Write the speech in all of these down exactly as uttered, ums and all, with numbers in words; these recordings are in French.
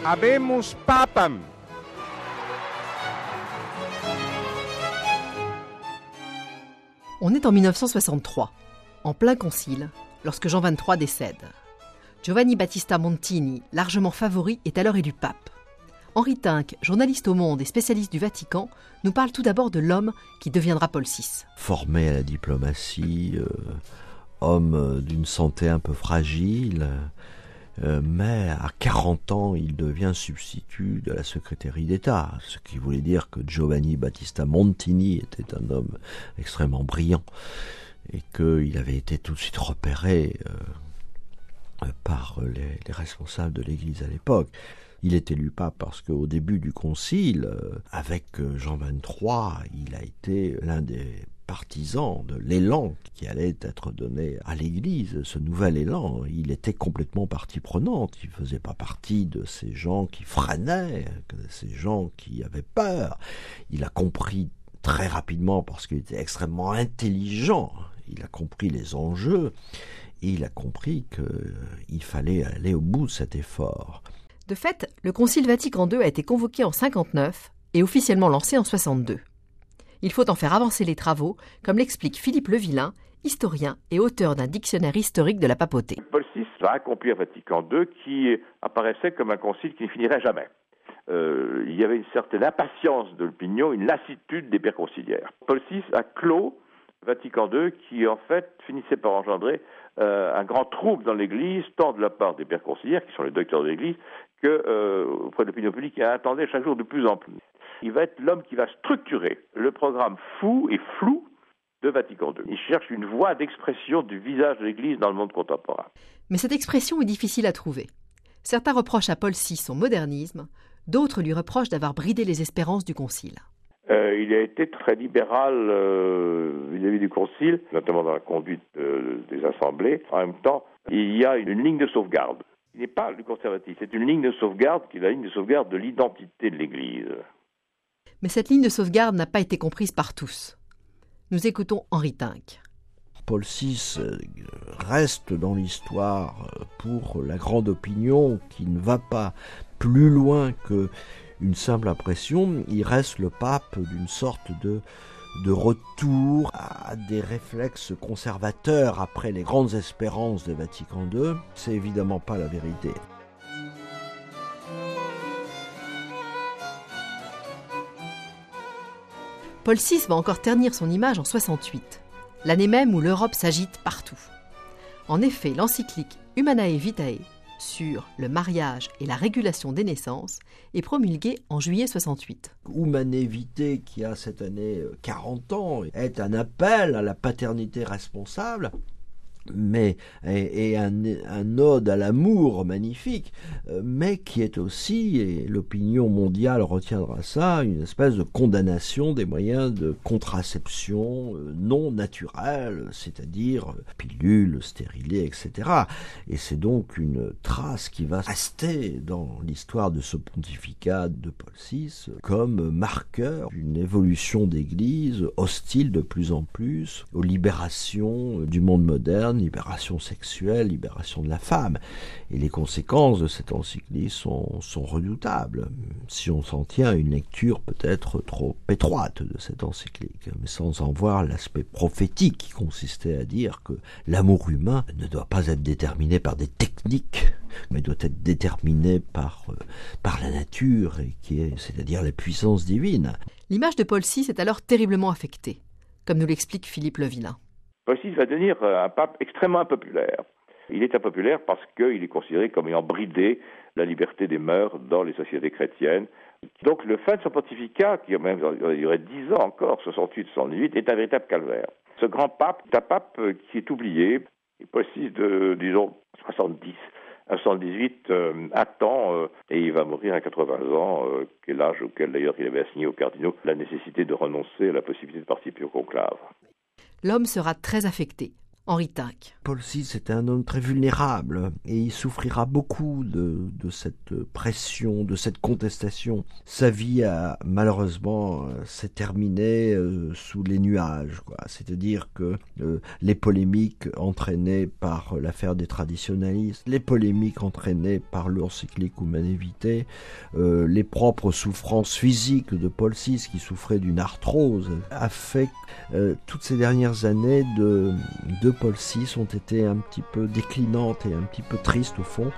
Habemus papam. On est en mille neuf cent soixante-trois, en plein concile, lorsque Jean vingt-trois décède. Giovanni Battista Montini, largement favori, est alors élu pape. Henri Tinck, journaliste au Monde et spécialiste du Vatican, nous parle tout d'abord de l'homme qui deviendra Paul six. Formé à la diplomatie, euh, homme d'une santé un peu fragile, euh, mais à quarante ans, il devient substitut de la secrétairie d'État, ce qui voulait dire que Giovanni Battista Montini était un homme extrêmement brillant et qu'il avait été tout de suite repéré euh, par les, les responsables de l'Église à l'époque. Il est élu pape parce qu'au début du concile, euh, avec Jean vingt-trois, il a été l'un des partisans de l'élan qui allait être donné à l'Église, ce nouvel élan. Il était complètement partie prenante, il ne faisait pas partie de ces gens qui freinaient, de ces gens qui avaient peur. Il a compris très rapidement, parce qu'il était extrêmement intelligent, il a compris les enjeux, et il a compris qu'il fallait aller au bout de cet effort. De fait, le Concile Vatican deux a été convoqué en cinquante-neuf et officiellement lancé en soixante-deux. Il faut en faire avancer les travaux, comme l'explique Philippe Levillain, historien et auteur d'un dictionnaire historique de la papauté. Paul six va accomplir Vatican deux qui apparaissait comme un concile qui ne finirait jamais. Euh, il y avait une certaine impatience de l'opinion, une lassitude des pères conciliaires. Paul six a clos Vatican deux qui en fait finissait par engendrer euh, un grand trouble dans l'Église, tant de la part des pères conciliaires, qui sont les docteurs de l'Église, que euh, auprès de l'opinion publique qui attendait chaque jour de plus en plus. Il va être l'homme qui va structurer le programme fou et flou de Vatican deux. Il cherche une voie d'expression du visage de l'Église dans le monde contemporain. Mais cette expression est difficile à trouver. Certains reprochent à Paul six son modernisme, d'autres lui reprochent d'avoir bridé les espérances du Concile. Euh, il a été très libéral euh, vis-à-vis du Concile, notamment dans la conduite euh, des assemblées. En même temps, il y a une ligne de sauvegarde. Il n'est pas le conservatif, c'est une ligne de sauvegarde qui est la ligne de sauvegarde de l'identité de l'Église. Mais cette ligne de sauvegarde n'a pas été comprise par tous. Nous écoutons Henri Tinck. Paul six reste dans l'histoire pour la grande opinion qui ne va pas plus loin qu'une simple impression. Il reste le pape d'une sorte de, de retour à des réflexes conservateurs après les grandes espérances de Vatican deux. C'est évidemment pas la vérité. Paul six va encore ternir son image en soixante-huit, l'année même où l'Europe s'agite partout. En effet, l'encyclique Humanae Vitae sur le mariage et la régulation des naissances est promulguée en juillet soixante-huit. Humanae Vitae, qui a cette année quarante ans, est un appel à la paternité responsable, mais et, et un, un ode à l'amour magnifique, mais qui est aussi, et l'opinion mondiale retiendra ça, une espèce de condamnation des moyens de contraception non naturels, c'est-à-dire pilules, stérilés, et cetera. Et c'est donc une trace qui va rester dans l'histoire de ce pontificat de Paul six comme marqueur d'une évolution d'Église hostile de plus en plus aux libérations du monde moderne, libération sexuelle, libération de la femme. Et les conséquences de cette encyclique sont, sont redoutables, si on s'en tient à une lecture peut-être trop étroite de cette encyclique, mais sans en voir l'aspect prophétique qui consistait à dire que l'amour humain ne doit pas être déterminé par des techniques, mais doit être déterminé par, euh, par la nature, et qui est, c'est-à-dire la puissance divine. L'image de Paul six est alors terriblement affectée, comme nous l'explique Philippe Levillain. Paul six va devenir un pape extrêmement impopulaire. Il est impopulaire parce qu'il est considéré comme ayant bridé la liberté des mœurs dans les sociétés chrétiennes. Donc le fin de son pontificat, qui a même duré dix ans encore, soixante-huit soixante-dix-huit, est un véritable calvaire. Ce grand pape est un pape qui est oublié. Et Paul six de, disons, soixante-dix à soixante-dix-huit euh, attend, euh, et il va mourir à quatre-vingts ans, euh, qui est l'âge auquel d'ailleurs il avait assigné aux cardinaux la nécessité de renoncer à la possibilité de participer au conclave. L'homme sera très affecté, Henri Tinck. Paul six était un homme très vulnérable et il souffrira beaucoup de, de cette pression, de cette contestation. Sa vie a malheureusement euh, s'est terminée euh, sous les nuages, quoi. C'est-à-dire que euh, les polémiques entraînées par l'affaire des traditionalistes, les polémiques entraînées par l'urcyclique humanité, euh, les propres souffrances physiques de Paul six qui souffrait d'une arthrose, a fait euh, toutes ces dernières années de, de Paul six ont été un petit peu déclinantes et un petit peu tristes au fond.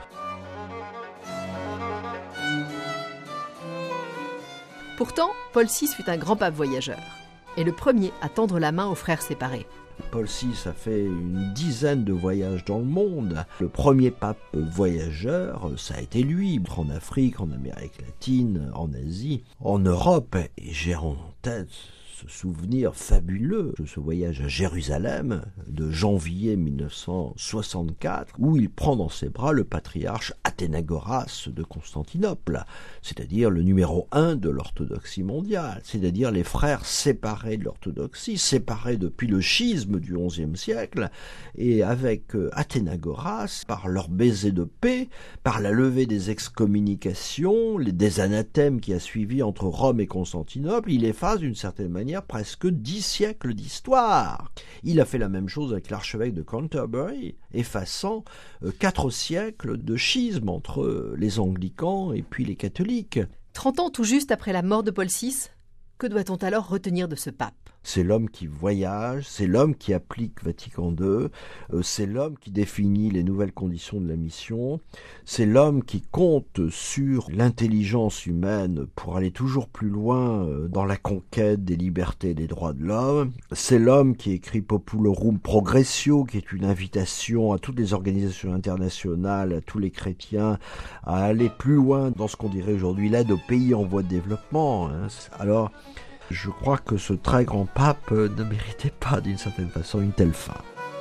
Pourtant, Paul six fut un grand pape voyageur, et le premier à tendre la main aux frères séparés. Paul six a fait une dizaine de voyages dans le monde. Le premier pape voyageur, ça a été lui, en Afrique, en Amérique latine, en Asie, en Europe. Et j'ai en tête ce souvenir fabuleux de ce voyage à Jérusalem de janvier mille neuf cent soixante-quatre, où il prend dans ses bras le patriarche Athénagoras de Constantinople, c'est-à-dire le numéro un de l'orthodoxie mondiale, c'est-à-dire les frères séparés de l'orthodoxie, séparés depuis le schisme du onzième siècle, et avec Athénagoras, par leur baiser de paix, par la levée des excommunications, les, des anathèmes qui a suivi entre Rome et Constantinople, il efface d'une certaine manière presque dix siècles d'histoire. Il a fait la même chose avec l'archevêque de Canterbury, effaçant euh, quatre siècles de schisme entre les anglicans et puis les catholiques. Trente ans tout juste après la mort de Paul six, que doit-on alors retenir de ce pape ? C'est l'homme qui voyage, c'est l'homme qui applique Vatican deux, euh, c'est l'homme qui définit les nouvelles conditions de la mission, c'est l'homme qui compte sur l'intelligence humaine pour aller toujours plus loin euh, dans la conquête des libertés et des droits de l'homme, c'est l'homme qui écrit Populorum Progressio, qui est une invitation à toutes les organisations internationales, à tous les chrétiens, à aller plus loin dans ce qu'on dirait aujourd'hui l'aide aux pays en voie de développement. Hein. Alors, je crois que ce très grand pape ne méritait pas, d'une certaine façon, une telle fin.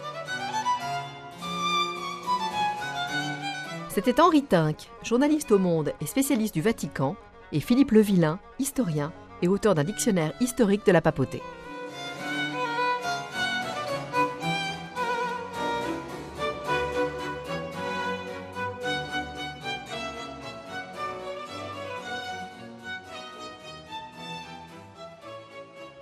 C'était Henri Tinck, journaliste au Monde et spécialiste du Vatican, et Philippe Levillain, historien et auteur d'un dictionnaire historique de la papauté.